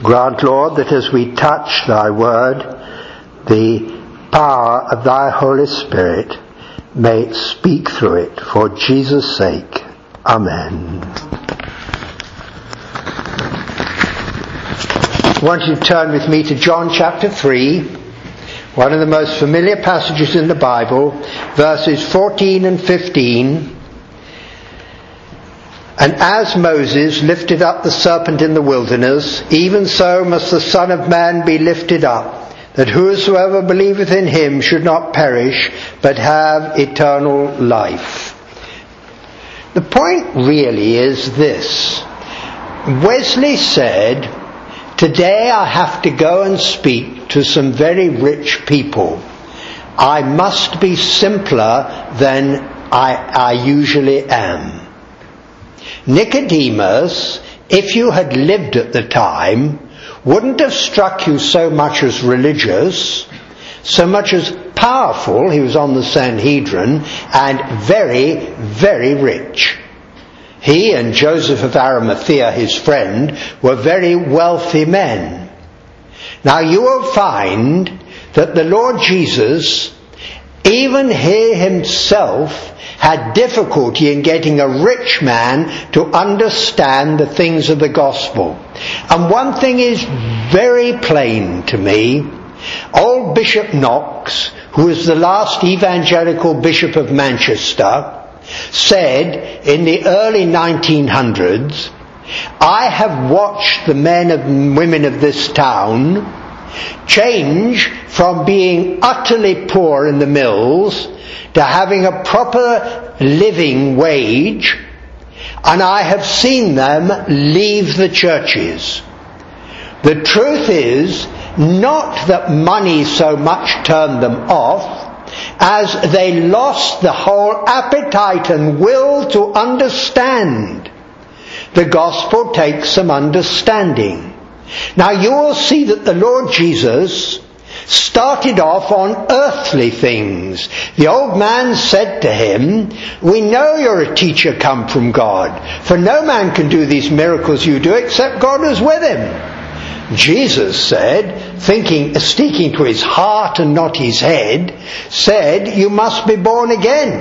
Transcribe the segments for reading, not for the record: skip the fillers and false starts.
Grant, Lord, that as we touch thy word, the power of thy Holy Spirit may speak through it for Jesus' sake. Amen. I want you to turn with me to John chapter 3, one of the most familiar passages in the Bible, verses 14 and 15. And as Moses lifted up the serpent in the wilderness, even so must the Son of Man be lifted up, that whosoever believeth in him should not perish, but have eternal life. The point really is this. Wesley said, today I have to go and speak to some very rich people. I must be simpler than I usually am. Nicodemus, if you had lived at the time, wouldn't have struck you so much as religious, so much as powerful. He was on the Sanhedrin, and very, very rich. He and Joseph of Arimathea, his friend, were very wealthy men. Now you will find that the Lord Jesus, even he himself, had difficulty in getting a rich man to understand the things of the gospel. And one thing is very plain to me. Old Bishop Knox, who was the last evangelical bishop of Manchester, said in the early 1900s, I have watched the men and women of this town change from being utterly poor in the mills to having a proper living wage, and I have seen them leave the churches. The truth is not that money so much turned them off as they lost the whole appetite and will to understand. The gospel takes some understanding. Now you will see that the Lord Jesus started off on earthly things. The old man said to him, we know you're a teacher come from God, for no man can do these miracles you do except God is with him. Jesus said, speaking to his heart and not his head, said, you must be born again.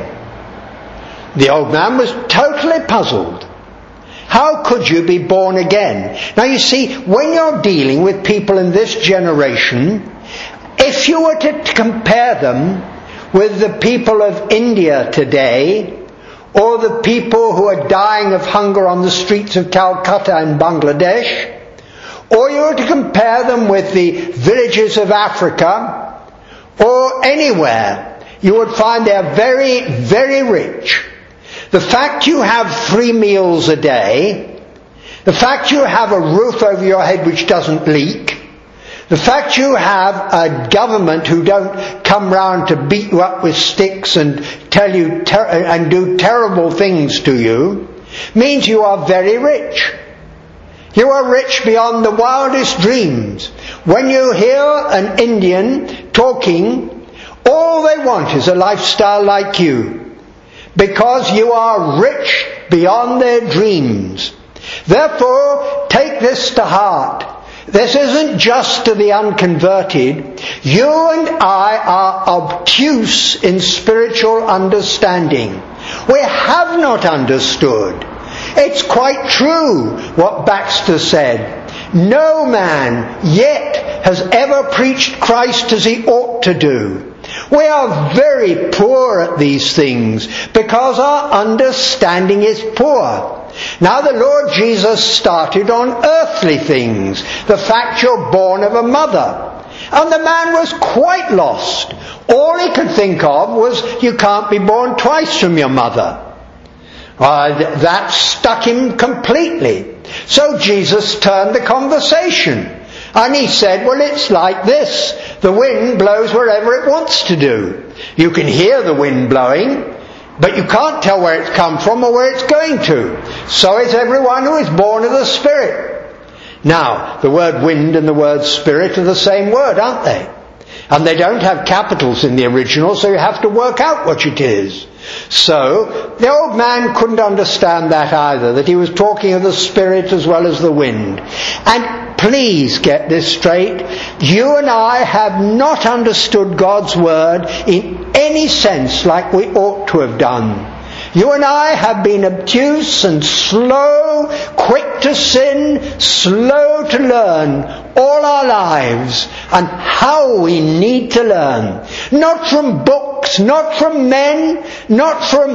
The old man was totally puzzled. How could you be born again? Now you see, when you're dealing with people in this generation, if you were to compare them with the people of India today, or the people who are dying of hunger on the streets of Calcutta and Bangladesh, or you were to compare them with the villages of Africa, or anywhere, you would find they are very, very rich. The fact you have 3 meals a day, the fact you have a roof over your head which doesn't leak, the fact you have a government who don't come round to beat you up with sticks and tell you and do terrible things to you, means you are very rich. You are rich beyond the wildest dreams. When you hear an Indian talking, all they want is a lifestyle like you, because you are rich beyond their dreams. Therefore, take this to heart. This isn't just to the unconverted. You and I are obtuse in spiritual understanding. We have not understood. It's quite true what Baxter said. No man yet has ever preached Christ as he ought to do. We are very poor at these things because our understanding is poor. Now the Lord Jesus started on earthly things. The fact you're born of a mother. And the man was quite lost. All he could think of was, you can't be born twice from your mother. That stuck him completely. So Jesus turned the conversation. And he said, well, it's like this. The wind blows wherever it wants to do. You can hear the wind blowing, but you can't tell where it's come from or where it's going to. So is everyone who is born of the Spirit. Now, the word wind and the word spirit are the same word, aren't they? And they don't have capitals in the original, so you have to work out what it is. So, the old man couldn't understand that either, that he was talking of the Spirit as well as the wind. And please get this straight. You and I have not understood God's Word in any sense like we ought to have done. You and I have been obtuse and slow, quick to sin, slow to learn all our lives, and how we need to learn. Not from books, not from men, not from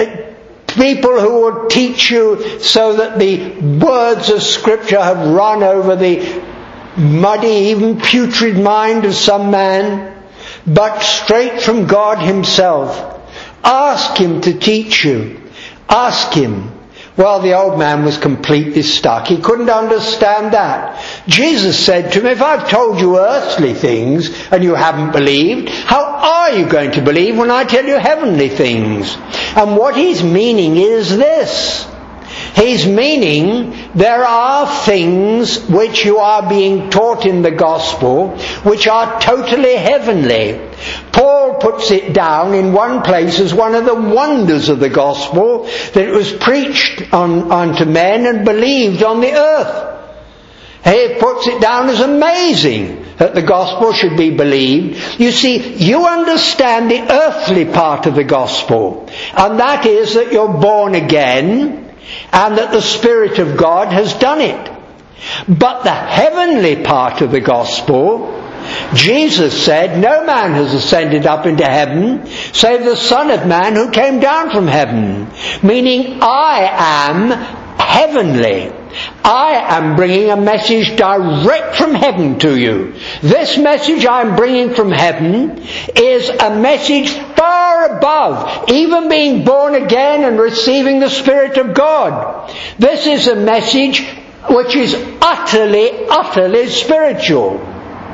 people who will teach you so that the words of Scripture have run over the muddy, even putrid mind of some man, but straight from God Himself. Ask Him to teach you. Ask Him. Well, the old man was completely stuck. He couldn't understand that. Jesus said to him, if I've told you earthly things and you haven't believed, how are you going to believe when I tell you heavenly things? And what He's meaning is this. He's meaning there are things which you are being taught in the gospel which are totally heavenly. Paul puts it down in one place as one of the wonders of the gospel, that it was preached unto men and believed on the earth. He puts it down as amazing that the gospel should be believed. You see, you understand the earthly part of the gospel, and that is that you're born again, and that the Spirit of God has done it. But the heavenly part of the gospel, Jesus said, no man has ascended up into heaven save the Son of Man who came down from heaven. Meaning, I am heavenly. I am bringing a message direct from heaven to you. This message I'm bringing from heaven is a message far above even being born again and receiving the Spirit of God. This is a message which is utterly, utterly spiritual.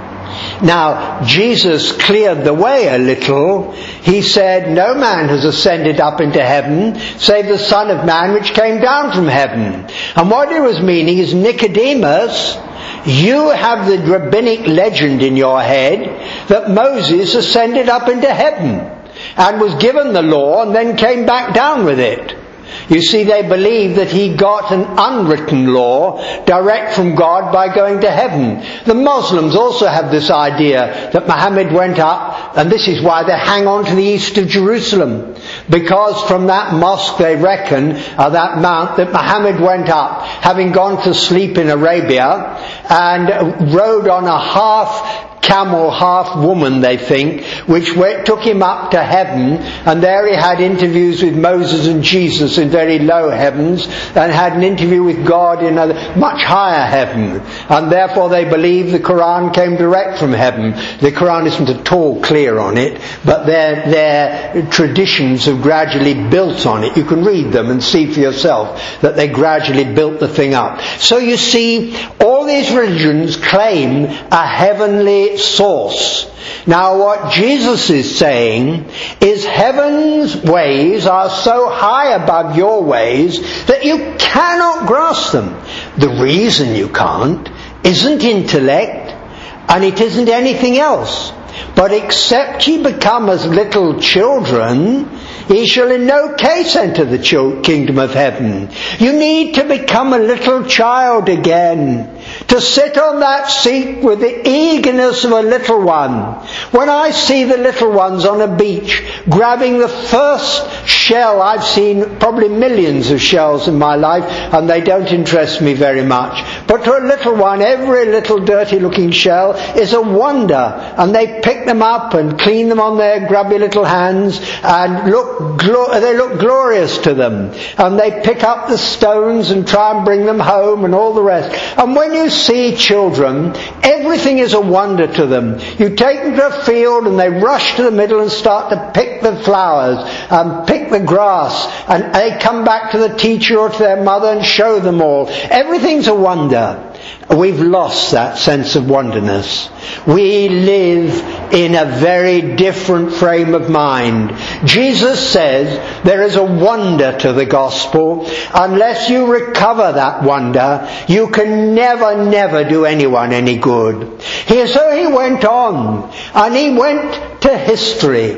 Now, Jesus cleared the way a little. He said, no man has ascended up into heaven save the Son of Man which came down from heaven. And what he was meaning is, Nicodemus, you have the rabbinic legend in your head that Moses ascended up into heaven and was given the law and then came back down with it. You see, they believe that he got an unwritten law direct from God by going to heaven. The Muslims also have this idea that Muhammad went up, and this is why they hang on to the east of Jerusalem, because from that mosque they reckon, that mount, that Muhammad went up, having gone to sleep in Arabia, and rode on a half camel, half woman, they think, which took him up to heaven, and there he had interviews with Moses and Jesus in very low heavens, and had an interview with God in a much higher heaven, and therefore they believe the Quran came direct from heaven. The Quran isn't at all clear on it, but their traditions have gradually built on it. You can read them and see for yourself that they gradually built the thing up. So you see, all these religions claim a heavenly source. Now what Jesus is saying is heaven's ways are so high above your ways that you cannot grasp them. The reason you can't isn't intellect, and it isn't anything else. But except ye become as little children, ye shall in no case enter the kingdom of heaven. You need to become a little child again, to sit on that seat with the eagerness of a little one. When I see the little ones on a beach grabbing the first shell, I've seen probably millions of shells in my life, and they don't interest me very much. But to a little one, every little dirty looking shell is a wonder, and they pick them up and clean them on their grubby little hands, and they look glorious to them. And they pick up the stones and try and bring them home and all the rest. And when you see children, everything is a wonder to them. You take them to a field and they rush to the middle and start to pick the flowers and pick the grass, and they come back to the teacher or to their mother and show them all. Everything's a wonder. We've lost that sense of wonderness. We live in a very different frame of mind. Jesus says there is a wonder to the gospel. Unless you recover that wonder, you can never do anyone any good. So he went on, and he went to history.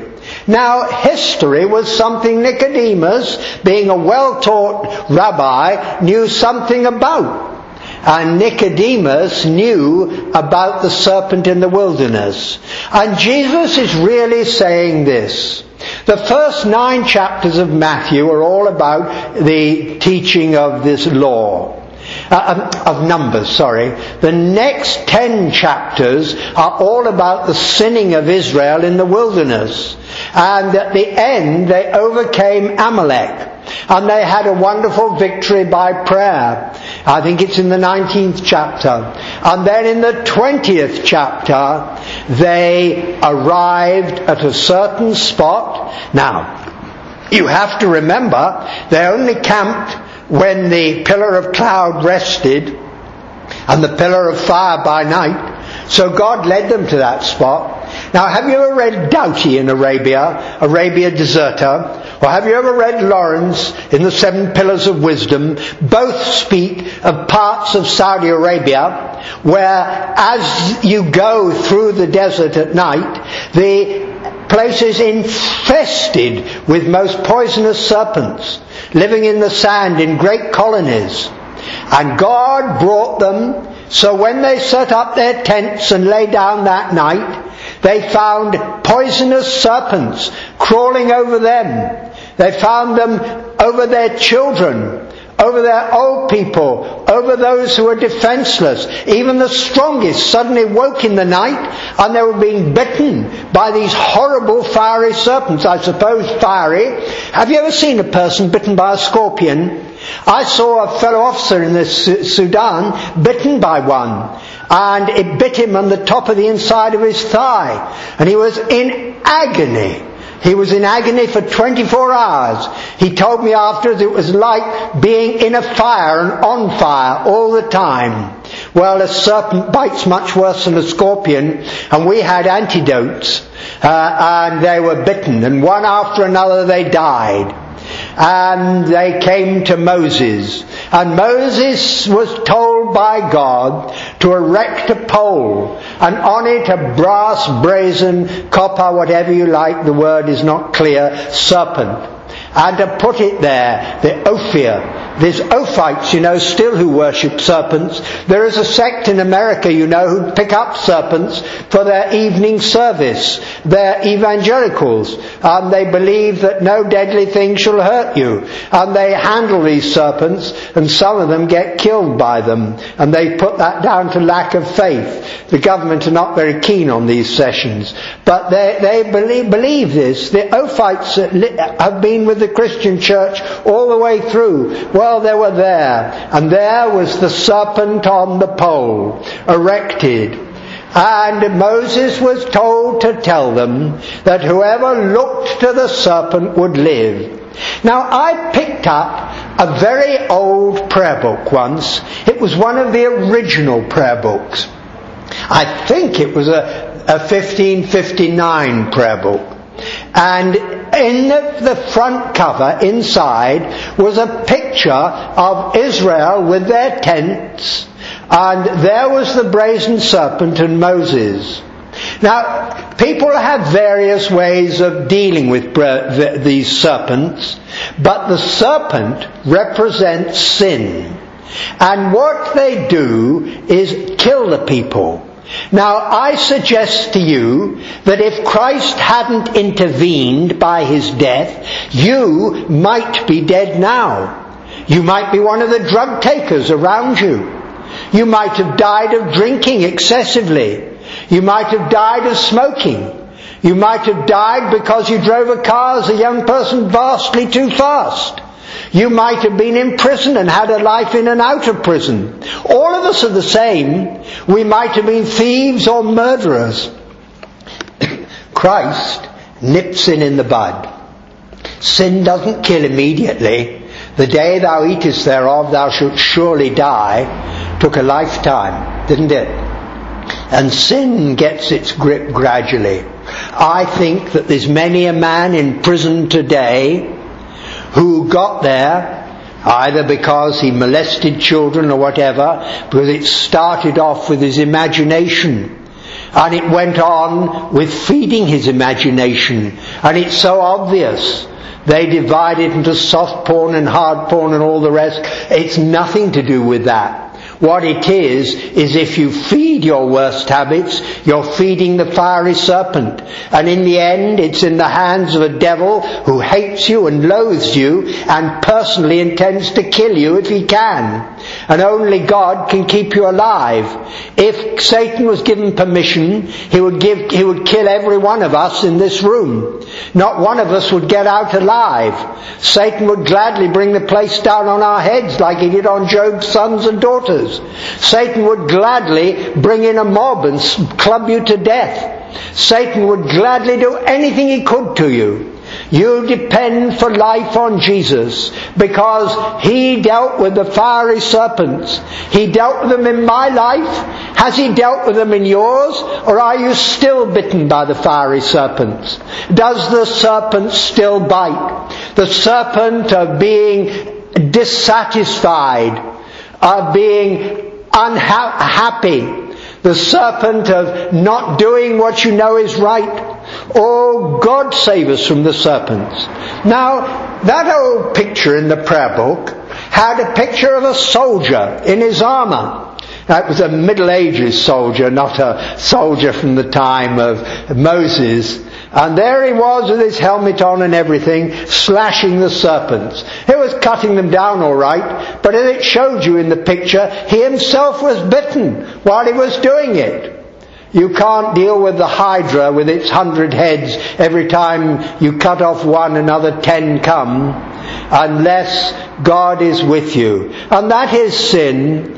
Now, history was something Nicodemus, being a well-taught rabbi, knew something about. And Nicodemus knew about the serpent in the wilderness. And Jesus is really saying this. The first 9 chapters of Matthew are all about the teaching of this law. Of Numbers. The next 10 chapters are all about the sinning of Israel in the wilderness. And at the end, they overcame Amalek. And they had a wonderful victory by prayer. I think it's in the 19th chapter. And then in the 20th chapter, they arrived at a certain spot. Now, you have to remember, they only camped when the pillar of cloud rested and the pillar of fire by night. So God led them to that spot. Now, have you ever read Doughty in Arabia Deserta? Or have you ever read Lawrence in the 7 Pillars of Wisdom? Both speak of parts of Saudi Arabia where, as you go through the desert at night, the place is infested with most poisonous serpents, living in the sand in great colonies. And God brought them, so when they set up their tents and lay down that night, they found poisonous serpents crawling over them. They found them over their children, over their old people, over those who were defenseless. Even the strongest suddenly woke in the night and they were being bitten by these horrible fiery serpents. I suppose fiery. Have you ever seen a person bitten by a scorpion? I saw a fellow officer in the Sudan bitten by one, and it bit him on the top of the inside of his thigh, and he was in agony. He was in agony for 24 hours. He told me afterwards it was like being in a fire and on fire all the time. Well, a serpent bites much worse than a scorpion, and we had antidotes, and they were bitten, and one after another they died. And they came to Moses, and Moses was told by God to erect a pole, and on it a brass, brazen, copper, whatever you like, the word is not clear, serpent, and to put it there, the Ophir. There's Ophites, still who worship serpents. There is a sect in America, who pick up serpents for their evening service. They're evangelicals, and they believe that no deadly thing shall hurt you. And they handle these serpents, and some of them get killed by them. And they put that down to lack of faith. The government are not very keen on these sessions. But they believe this. The Ophites have been with the Christian church all the way through. Well, they were there, and there was the serpent on the pole, erected. And Moses was told to tell them that whoever looked to the serpent would live. Now, I picked up a very old prayer book once. It was one of the original prayer books. I think it was a 1559 prayer book. And in the front cover, inside, was a picture of Israel with their tents, and there was the brazen serpent and Moses. Now, people have various ways of dealing with these serpents, but the serpent represents sin. And what they do is kill the people. Now, I suggest to you that if Christ hadn't intervened by his death, you might be dead now. You might be one of the drug takers around you. You might have died of drinking excessively. You might have died of smoking. You might have died because you drove a car as a young person vastly too fast. You might have been in prison and had a life in and out of prison. All of us are the same. We might have been thieves or murderers. Christ nips in the bud. Sin doesn't kill immediately. The day thou eatest thereof thou shalt surely die. Took a lifetime, didn't it? And sin gets its grip gradually. I think that there's many a man in prison today who got there either because he molested children or whatever, because it started off with his imagination. And it went on with feeding his imagination. And it's so obvious. They divide it into soft porn and hard porn and all the rest. It's nothing to do with that. What it is if you feed your worst habits, you're feeding the fiery serpent. And in the end, it's in the hands of a devil who hates you and loathes you and personally intends to kill you if he can. And only God can keep you alive. If Satan was given permission, he would kill every one of us in this room. Not one of us would get out alive. Satan would gladly bring the place down on our heads like he did on Job's sons and daughters. Satan would gladly bring in a mob and club you to death. Satan would gladly do anything he could to you. You depend for life on Jesus, because he dealt with the fiery serpents. He dealt with them in my life. Has he dealt with them in yours? Or are you still bitten by the fiery serpents? Does the serpent still bite? The serpent of being dissatisfied, of being unhappy, the serpent of not doing what you know is right. Oh, God save us from the serpents. Now, that old picture in the prayer book had a picture of a soldier in his armour. That was a Middle Ages soldier, not a soldier from the time of Moses. And there he was with his helmet on and everything, slashing the serpents. He was cutting them down all right, but as it showed you in the picture, he himself was bitten while he was doing it. You can't deal with the Hydra with its 100 heads. Every time you cut off one, another 10 come, unless God is with you. And that is sin.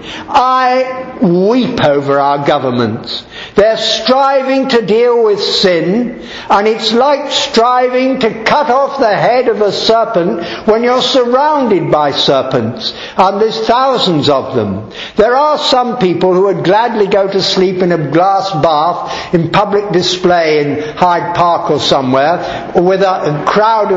I weep over our governments. They're striving to deal with sin, and it's like striving to cut off the head of a serpent when you're surrounded by serpents, and there's thousands of them. There are some people who would gladly go to sleep in a glass bath in public display in Hyde Park or somewhere with a crowd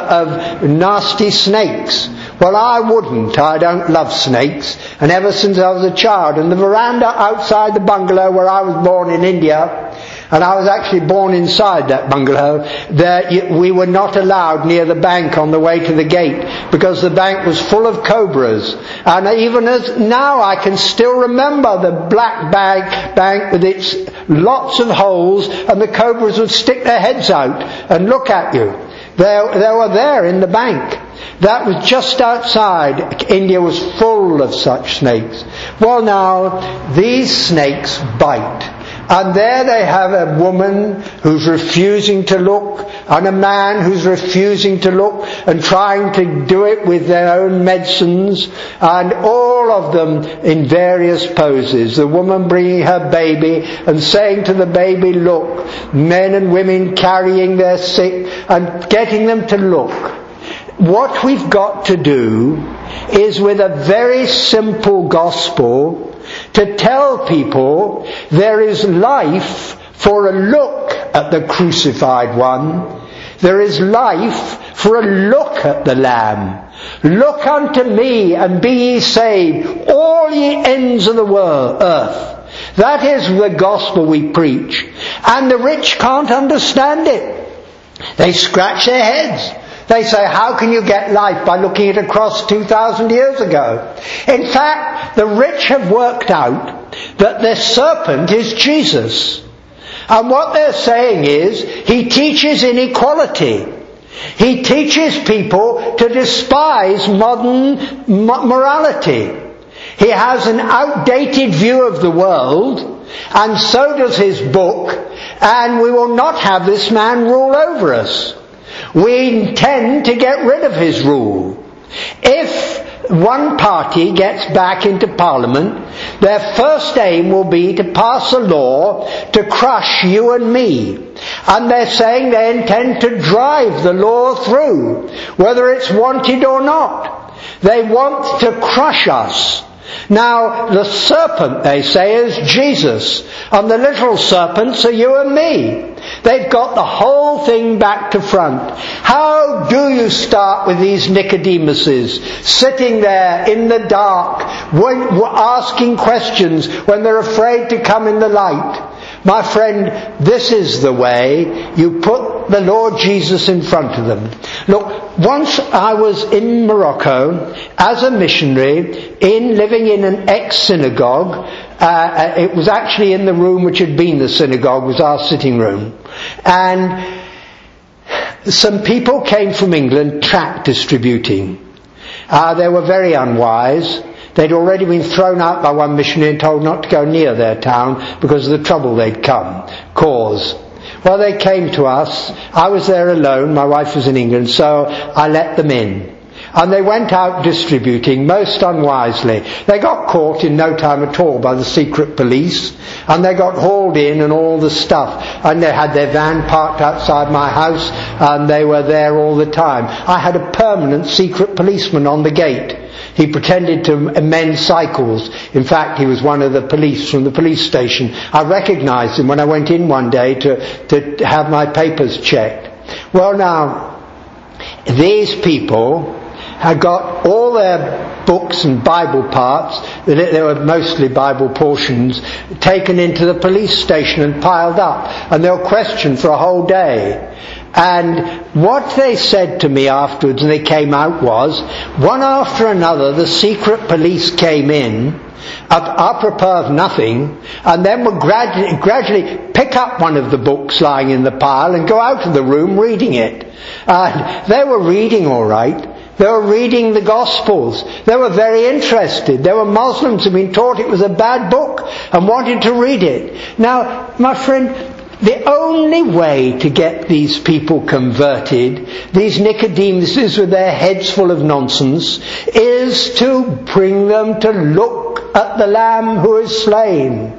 of nasty snakes. Well, I wouldn't. I don't love snakes. And ever since I was a child, and the veranda outside the bungalow where I was born in India, and I was actually born inside that bungalow, we were not allowed near the bank on the way to the gate, because the bank was full of cobras. And even as now I can still remember the black bank with its lots of holes, and the cobras would stick their heads out and look at you. They were there in the bank. That was just outside. India was full of such snakes. Well, now, these snakes bite. And there they have a woman who's refusing to look, and a man who's refusing to look, and trying to do it with their own medicines, and all of them in various poses. The woman bringing her baby and saying to the baby, look. Men and women carrying their sick and getting them to look. What we've got to do is, with a very simple gospel, to tell people there is life for a look at the crucified one. There is life for a look at the Lamb. Look unto me and be ye saved, all ye ends of the earth. That is the gospel we preach. And the rich can't understand it. They scratch their heads. They say, how can you get life by looking at a cross 2,000 years ago? In fact, the rich have worked out that the serpent is Jesus. And what they're saying is, he teaches inequality. He teaches people to despise modern morality. He has an outdated view of the world, and so does his book, and we will not have this man rule over us. We intend to get rid of his rule. If one party gets back into Parliament, their first aim will be to pass a law to crush you and me. And they're saying they intend to drive the law through, whether it's wanted or not. They want to crush us. Now, the serpent, they say, is Jesus, and the little serpents are you and me. They've got the whole thing back to front. How do you start with these Nicodemuses, sitting there in the dark, asking questions when they're afraid to come in the light? My friend, this is the way you put the Lord Jesus in front of them. Look, once I was in Morocco as a missionary, living in an ex-synagogue. It was actually in the room which had been the synagogue, was our sitting room. And some people came from England tract distributing. They were very unwise. They'd already been thrown out by one missionary and told not to go near their town because of the trouble they'd cause. Well, they came to us. I was there alone. My wife was in England, so I let them in. And they went out distributing most unwisely. They got caught in no time at all by the secret police, and they got hauled in and all the stuff. And they had their van parked outside my house, and they were there all the time. I had a permanent secret policeman on the gate. He pretended to mend cycles. In fact, he was one of the police from the police station. I recognised him when I went in one day to have my papers checked. Well, now, these people had got all their books and Bible parts, they were mostly Bible portions, taken into the police station and piled up, and they were questioned for a whole day. And what they said to me afterwards when they came out was, one after another the secret police came in, apropos of nothing, and then would gradually pick up one of the books lying in the pile and go out of the room reading it. And they were reading all right. They were reading the Gospels. They were very interested. They were Muslims who had been taught it was a bad book and wanted to read it. Now, my friend, the only way to get these people converted, these Nicodemuses with their heads full of nonsense, is to bring them to look at the Lamb who is slain.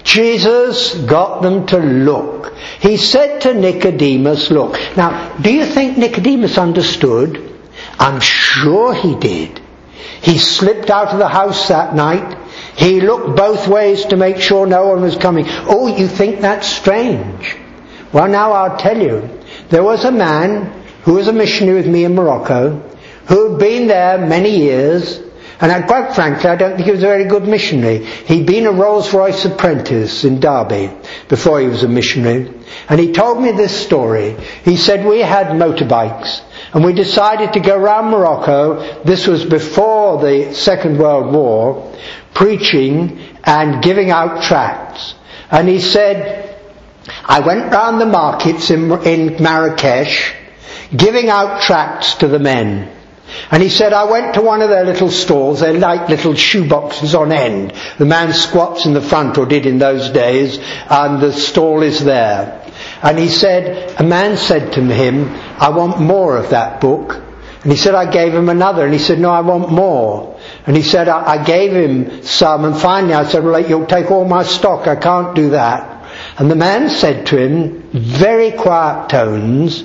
Jesus got them to look. He said to Nicodemus, look. Now, do you think Nicodemus understood? I'm sure he did. He slipped out of the house that night. He looked both ways to make sure no one was coming. Oh, you think that's strange? Well, now I'll tell you. There was a man who was a missionary with me in Morocco, who had been there many years, and quite frankly, I don't think he was a very good missionary. He'd been a Rolls-Royce apprentice in Derby before he was a missionary. And he told me this story. He said we had motorbikes, and we decided to go around Morocco. This was before the Second World War, preaching and giving out tracts. And he said, I went round the markets in Marrakesh, giving out tracts to the men. And he said, I went to one of their little stalls. They're like little shoeboxes on end. The man squats in the front, or did in those days, and the stall is there. And he said, a man said to him, I want more of that book. And he said, I gave him another. And he said, no, I want more. And he said, I gave him some. And finally I said, well, you'll take all my stock. I can't do that. And the man said to him, very quiet tones,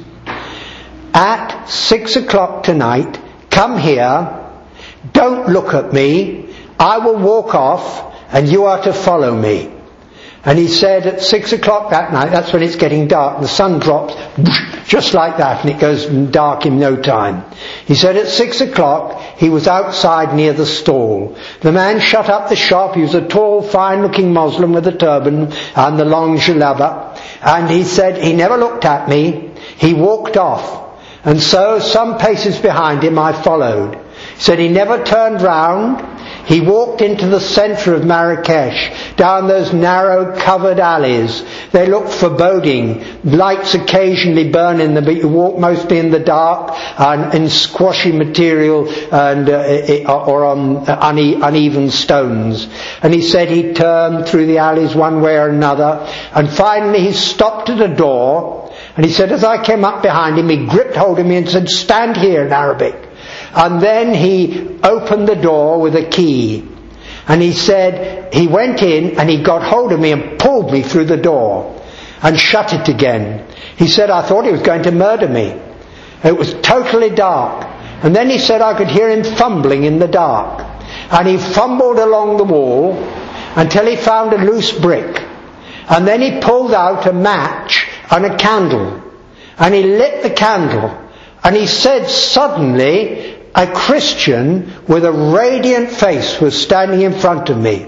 at 6 o'clock tonight, come here, don't look at me, I will walk off, and you are to follow me. And he said at 6 o'clock that night, that's when it's getting dark, the sun drops, just like that, and it goes dark in no time. He said at 6 o'clock, he was outside near the stall. The man shut up the shop. He was a tall, fine-looking Muslim with a turban and the long jalaba. And he said he never looked at me. He walked off. And so, some paces behind him, I followed. He said he never turned round. He walked into the centre of Marrakesh, down those narrow covered alleys. They looked foreboding. Lights occasionally burn in them, but you walk mostly in the dark and in squashy material and or on uneven stones. And he said he turned through the alleys one way or another, and finally he stopped at a door. And he said, as I came up behind him, he gripped hold of me and said, stand here, in Arabic. And then he opened the door with a key. And he said, he went in and he got hold of me and pulled me through the door and shut it again. He said, I thought he was going to murder me. It was totally dark. And then he said I could hear him fumbling in the dark. And he fumbled along the wall until he found a loose brick. And then he pulled out a match and a candle. And he lit the candle. And he said suddenly a Christian with a radiant face was standing in front of me.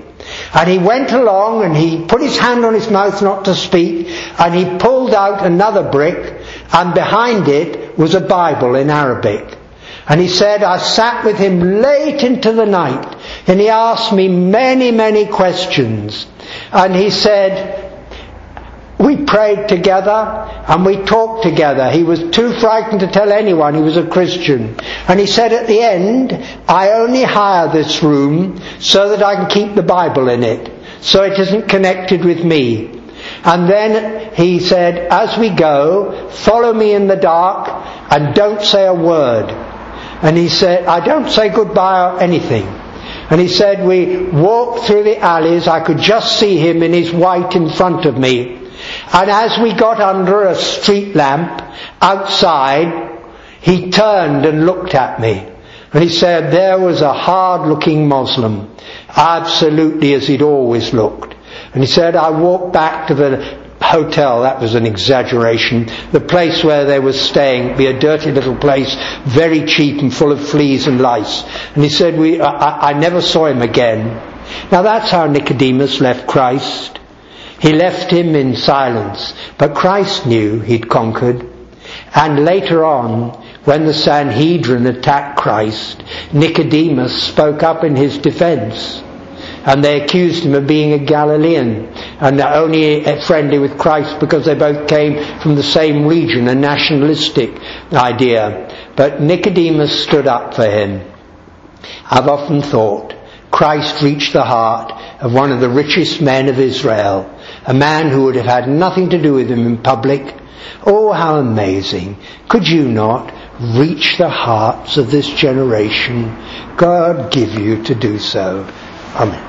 And he went along and he put his hand on his mouth not to speak, and he pulled out another brick, and behind it was a Bible in Arabic. And he said, I sat with him late into the night, and he asked me many, many questions. And he said, we prayed together and we talked together. He was too frightened to tell anyone he was a Christian. And he said at the end, I only hire this room so that I can keep the Bible in it, so it isn't connected with me. And then he said, as we go, follow me in the dark and don't say a word. And he said, I don't say goodbye or anything. And he said, we walked through the alleys. I could just see him in his white in front of me. And as we got under a street lamp outside, he turned and looked at me. And he said, there was a hard-looking Muslim, absolutely as he'd always looked. And he said, I walked back to the hotel, that was an exaggeration, the place where they were staying, be a dirty little place, very cheap and full of fleas and lice. And he said, I never saw him again. Now that's how Nicodemus left Christ. He left him in silence, but Christ knew he'd conquered. And later on, when the Sanhedrin attacked Christ, Nicodemus spoke up in his defense. And they accused him of being a Galilean and only friendly with Christ because they both came from the same region, a nationalistic idea. But Nicodemus stood up for him. I've often thought Christ reached the heart of one of the richest men of Israel, a man who would have had nothing to do with him in public. Oh, how amazing. Could you not reach the hearts of this generation? God give you to do so. Amen.